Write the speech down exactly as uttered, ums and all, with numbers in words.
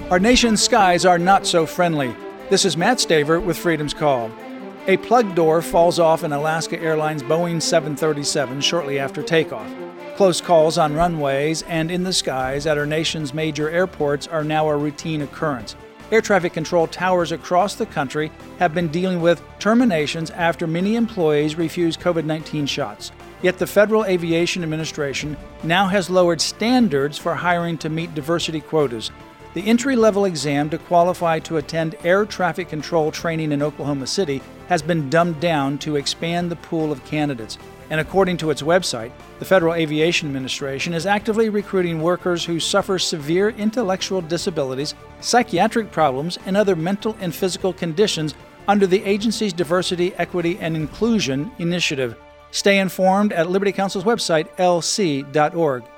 Our nation's skies are not so friendly. This is Matt Staver with Freedom's Call. A plug door falls off in Alaska Airlines Boeing seven thirty-seven shortly after takeoff. Close calls on runways and in the skies at our nation's major airports are now a routine occurrence. Air traffic control towers across the country have been dealing with terminations after many employees refuse covid nineteen shots. Yet the Federal Aviation Administration now has lowered standards for hiring to meet diversity quotas. The entry-level exam to qualify to attend air traffic control training in Oklahoma City has been dumbed down to expand the pool of candidates. And according to its website, the Federal Aviation Administration is actively recruiting workers who suffer severe intellectual disabilities, psychiatric problems, and other mental and physical conditions under the agency's Diversity, Equity, and Inclusion initiative. Stay informed at Liberty Counsel's website, L C dot org.